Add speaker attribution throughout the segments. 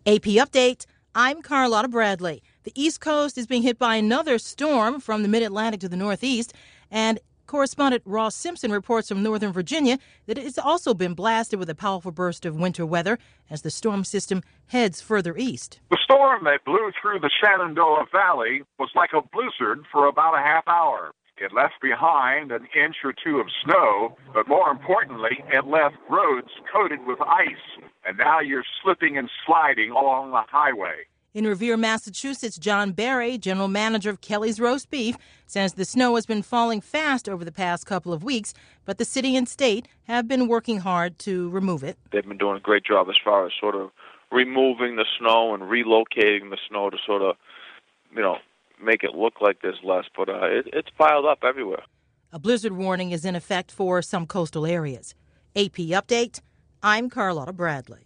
Speaker 1: AP Update, I'm Carlotta Bradley. The East Coast is being hit by another storm from the mid-Atlantic to the Northeast, and correspondent Ross Simpson reports from Northern Virginia that it's also been blasted with a powerful burst of winter weather as the storm system heads further east.
Speaker 2: The storm that blew through the Shenandoah Valley was like a blizzard for about a half hour. It left behind an inch or two of snow, but more importantly, it left roads coated with ice. And now you're slipping and sliding along the highway.
Speaker 1: In Revere, Massachusetts, John Barry, general manager of Kelly's Roast Beef, says the snow has been falling fast over the past couple of weeks, but the city and state have been working hard to remove it.
Speaker 3: They've been doing a great job as far as sort of removing the snow and relocating the snow to sort of, make it look like there's less, but it's piled up everywhere.
Speaker 1: A blizzard warning is in effect for some coastal areas. AP Update, I'm Carlotta Bradley.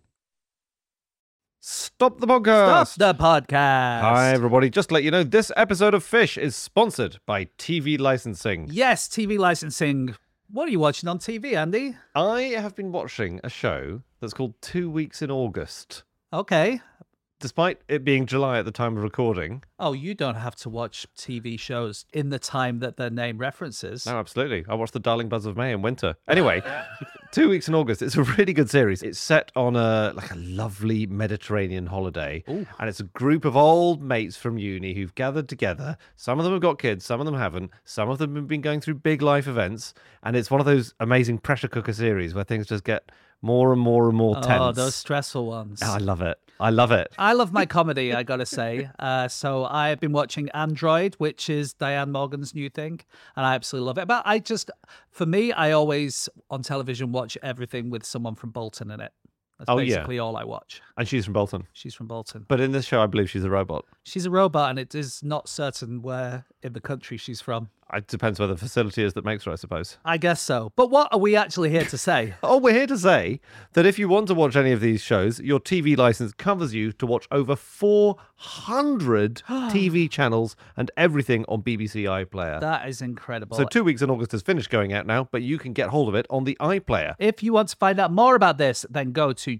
Speaker 4: Stop the podcast.
Speaker 5: Stop the podcast.
Speaker 4: Hi, everybody. Just to let you know, this episode of Fish is sponsored by TV licensing.
Speaker 5: Yes, TV licensing. What are you watching on TV, Andy?
Speaker 4: I have been watching a show that's called 2 Weeks in August.
Speaker 5: Okay.
Speaker 4: Despite it being July at the time of recording.
Speaker 5: Oh, you don't have to watch TV shows in the time that their name references.
Speaker 4: No, absolutely. I watched The Darling Buzz of May in winter. Anyway, 2 Weeks in August. It's a really good series. It's set on a lovely Mediterranean holiday.
Speaker 5: Ooh.
Speaker 4: And it's a group of old mates from uni who've gathered together. Some of them have got kids, some of them haven't. Some of them have been going through big life events. And it's one of those amazing pressure cooker series where things just get more and more and more tense.
Speaker 5: Oh, those stressful ones.
Speaker 4: Oh, I love it. I love it.
Speaker 5: I love my comedy, I gotta say. So I've been watching Android, which is Diane Morgan's new thing, and I absolutely love it. But for me, I always, on television, watch everything with someone from Bolton in it. That's basically all I watch.
Speaker 4: And she's from Bolton.
Speaker 5: She's from Bolton.
Speaker 4: But in this show, I believe she's a robot.
Speaker 5: She's a robot, and it is not certain where in the country she's from.
Speaker 4: It depends where the facility is that makes her, I suppose.
Speaker 5: I guess so. But what are we actually here to say?
Speaker 4: We're here to say that if you want to watch any of these shows, your TV license covers you to watch over 400 TV channels and everything on BBC iPlayer.
Speaker 5: That is incredible.
Speaker 4: So 2 Weeks in August has finished going out now, but you can get hold of it on the iPlayer.
Speaker 5: If you want to find out more about this, then go to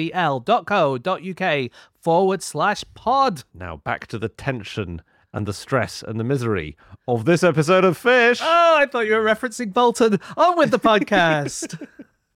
Speaker 5: tvl.co.uk/pod.
Speaker 4: Now back to the tension and the stress and the misery of this episode of Fish.
Speaker 5: Oh, I thought you were referencing Bolton. On with the podcast.